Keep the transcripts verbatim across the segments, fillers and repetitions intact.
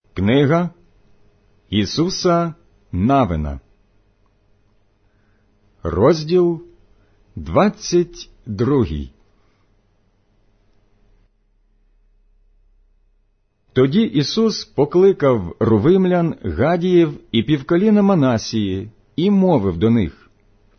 Книга Ісуса Навина, розділ двадцять другий. Тоді Ісус покликав рувимлян, Гадіїв і півколіна Манасії і мовив до них: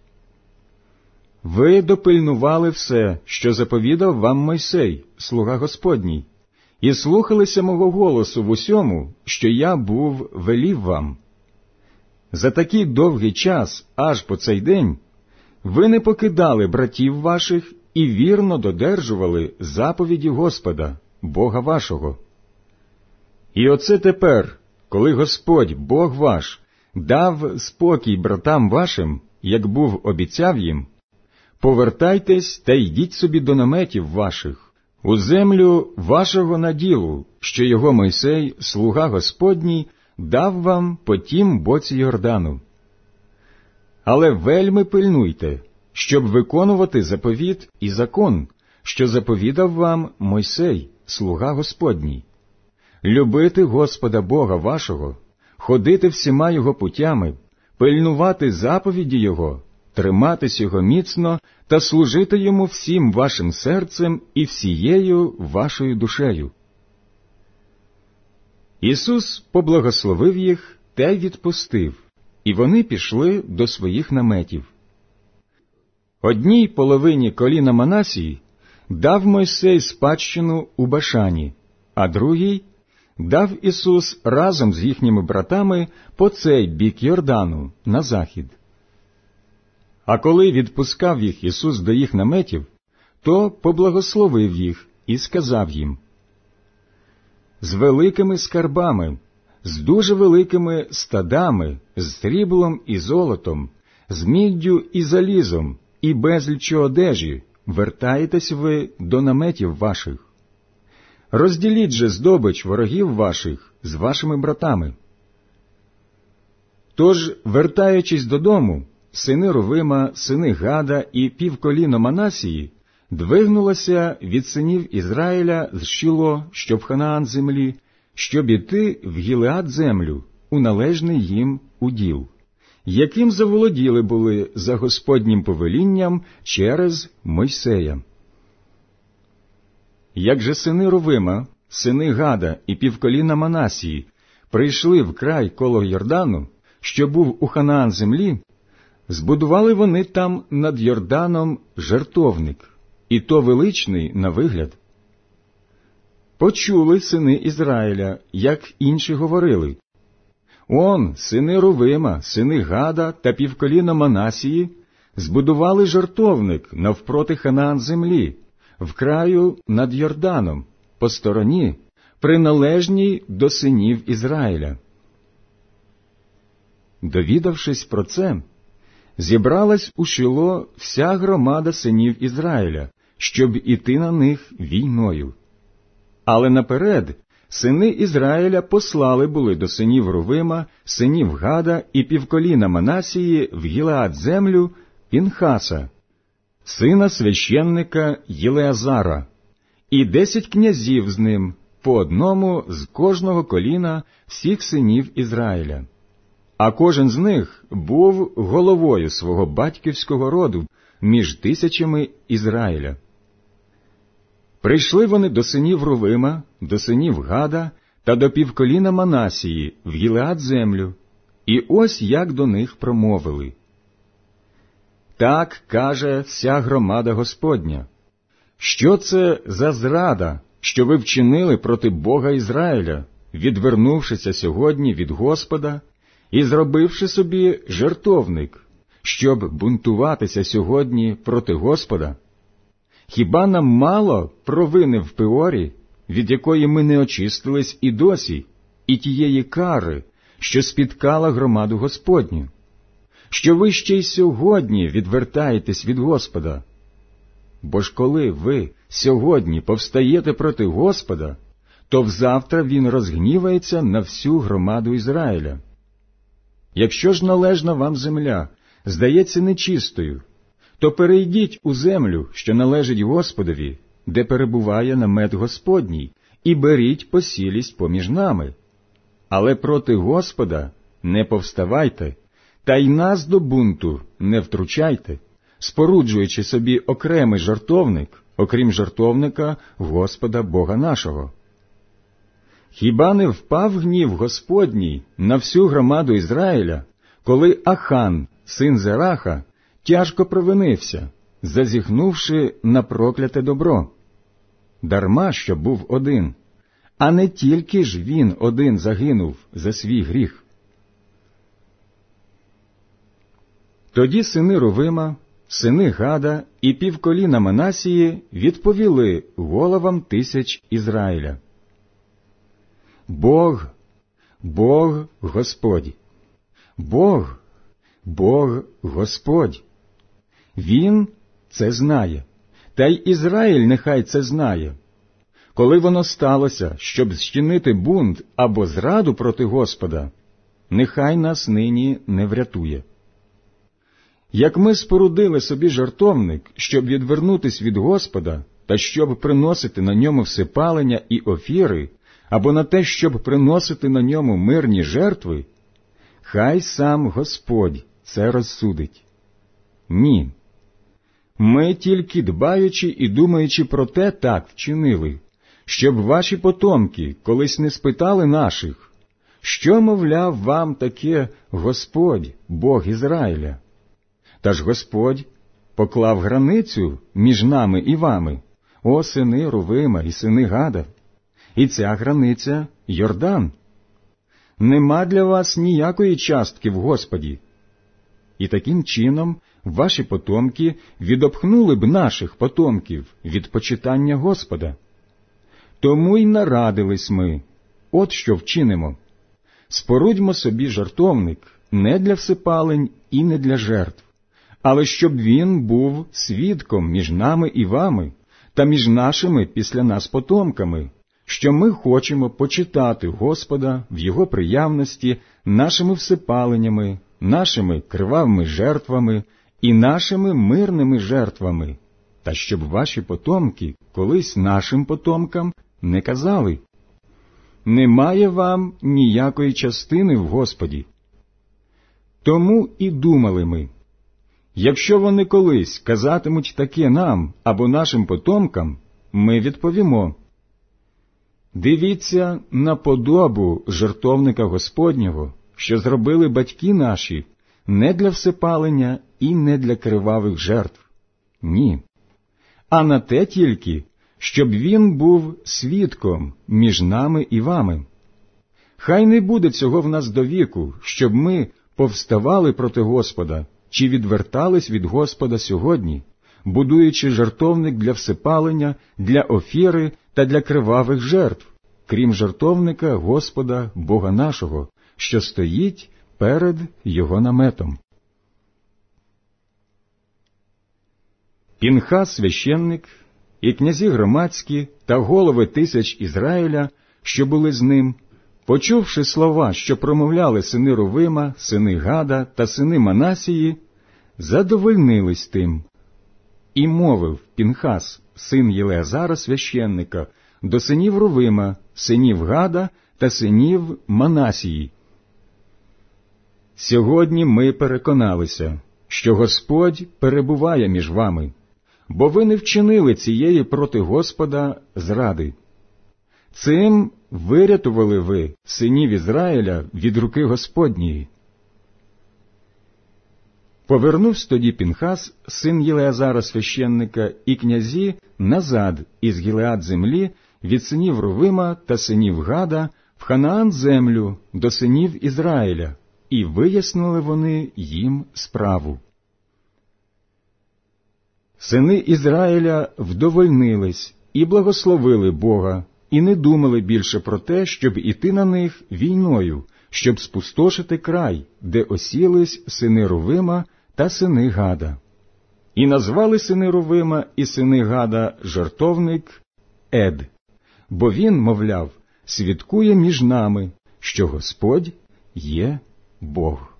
«Ви допильнували все, що заповідав вам Мойсей, слуга Господній, і слухалися мого голосу в усьому, що я був велів вам. За такий довгий час, аж по цей день, ви не покидали братів ваших і вірно додержували заповіді Господа, Бога вашого. І оце тепер, коли Господь, Бог ваш, дав спокій братам вашим, як був обіцяв їм, повертайтесь та йдіть собі до наметів ваших, у землю вашого наділу, що його Мойсей, слуга Господній, дав вам по тім боці Йордану. Але вельми пильнуйте, щоб виконувати заповіт і закон, що заповідав вам Мойсей, слуга Господній. Любити Господа Бога вашого, ходити всіма Його путями, пильнувати заповіді Його, триматись Його міцно та служити Йому всім вашим серцем і всією вашою душею». Ісус поблагословив їх та й відпустив, і вони пішли до своїх наметів. Одній половині коліна Манасії дав Мойсей спадщину у Башані, а другій дав Ісус разом з їхніми братами по цей бік Йордану, на захід. А коли відпускав їх Ісус до їх наметів, то поблагословив їх і сказав їм: «З великими скарбами, з дуже великими стадами, з сріблом і золотом, з міддю і залізом, і безліччю одежі вертаєтесь ви до наметів ваших. Розділіть же здобич ворогів ваших з вашими братами». Тож, вертаючись додому, сини Рувима, сини Гада і півколіно Манасії двигнулося від синів Ізраїля з Шіло, що в Ханаан землі, щоб іти в Гілеад землю, у належний їм уділ, яким заволоділи були за Господнім повелінням через Мойсея. Як же сини Рувима, сини Гада і півколіна Манасії прийшли в край коло Йордану, що був у Ханаан землі, збудували вони там над Йорданом жертовник, і то величний на вигляд. Почули сини Ізраїля, як інші говорили: «Он, сини Рувима, сини Гада та півколіна Манасії збудували жертовник навпроти Ханаан землі, в краю над Йорданом, по стороні, приналежній до синів Ізраїля». Довідавшись про це, зібралась у Шіло вся громада синів Ізраїля, щоб іти на них війною. Але наперед сини Ізраїля послали були до синів Рувима, синів Гада і півколіна Манасії в Гілеад землю Пінхаса, сина священника Єлеазара, і десять князів з ним, по одному з кожного коліна всіх синів Ізраїля. А кожен з них був головою свого батьківського роду між тисячами Ізраїля. Прийшли вони до синів Рувима, до синів Гада та до півколіна Манасії в Гілеад землю, і ось як до них промовили: «Так каже вся громада Господня: що це за зрада, що ви вчинили проти Бога Ізраїля, відвернувшися сьогодні від Господа і зробивши собі жертовник, щоб бунтуватися сьогодні проти Господа? Хіба нам мало провини в Пеорі, від якої ми не очистились і досі, і тієї кари, що спіткала громаду Господню? Що ви ще й сьогодні відвертаєтесь від Господа? Бо ж коли ви сьогодні повстаєте проти Господа, то взавтра Він розгнівається на всю громаду Ізраїля. Якщо ж належна вам земля здається нечистою, то перейдіть у землю, що належить Господові, де перебуває намет Господній, і беріть посілість поміж нами. але проти Господа не повставайте, та й нас до бунту не втручайте, споруджуючи собі окремий жертовник, окрім жертовника Господа Бога нашого. Хіба не впав гнів Господній на всю громаду Ізраїля, коли Ахан, син Зераха, тяжко провинився, зазіхнувши на прокляте добро? Дарма, що був один, а не тільки ж він один загинув за свій гріх. Тоді сини Рувима, сини Гада і півколіна Манасії відповіли головам тисяч Ізраїля: Бог, Бог Господь, Бог, Бог Господь. Він це знає, та й Ізраїль нехай це знає. Коли воно сталося, щоб зчинити бунт або зраду проти Господа, нехай нас нині не врятує. Як ми спорудили собі жертовник, щоб відвернутись від Господа, та щоб приносити на ньому всепалення і офіри, або на те, щоб приносити на ньому мирні жертви, хай сам Господь це розсудить. Ні. Ми тільки дбаючи і думаючи про те так вчинили, щоб ваші потомки колись не спитали наших, що, мовляв, вам таке Господь, Бог Ізраїля? Та ж Господь поклав границю між нами і вами, о сини Рувима і сини Гада, і ця границя – Йордан. Нема для вас ніякої частки в Господі. І таким чином ваші потомки відопхнули б наших потомків від почитання Господа. Тому й нарадились ми, от що вчинимо. Спорудьмо собі жертовник не для всепалень і не для жертв, але щоб він був свідком між нами і вами, та між нашими після нас потомками, що ми хочемо почитати Господа в Його приявності нашими всепаленнями, нашими кривавими жертвами і нашими мирними жертвами, та щоб ваші потомки колись нашим потомкам не казали: «Немає вам ніякої частини в Господі». Тому і думали ми: якщо вони колись казатимуть таке нам або нашим потомкам, ми відповімо: «Дивіться на подобу жертовника Господнього, що зробили батьки наші, не для всепалення і не для кривавих жертв. Ні, а на те тільки, щоб він був свідком між нами і вами. Хай не буде цього в нас довіку, щоб ми повставали проти Господа чи відвертались від Господа сьогодні, будуючи жертовник для всепалення, для офіри та для кривавих жертв, крім жертовника Господа Бога нашого, що стоїть перед Його наметом». Пінхас священник і князі громадські та голови тисяч Ізраїля, що були з ним, почувши слова, що промовляли сини Рувима, сини Гада та сини Манасії, задовольнились тим. І мовив Пінхас, син Єлеазара священника, до синів Рувима, синів Гада та синів Манасії: «Сьогодні ми переконалися, що Господь перебуває між вами, бо ви не вчинили цієї проти Господа зради. Цим вирятували ви синів Ізраїля від руки Господньої». Повернувся тоді Пінхас, син Єлеазара священника, і князі назад із Гілеад землі від синів Рувима та синів Гада в Ханаан землю до синів Ізраїля, і вияснили вони їм справу. Сини Ізраїля вдовольнились і благословили Бога, і не думали більше про те, щоб іти на них війною, щоб спустошити край, де осілись сини Рувима та сини Гада. І назвали сини Рувима і сини Гада жертовник Ед, бо він, мовляв, свідкує між нами, що Господь є Бог.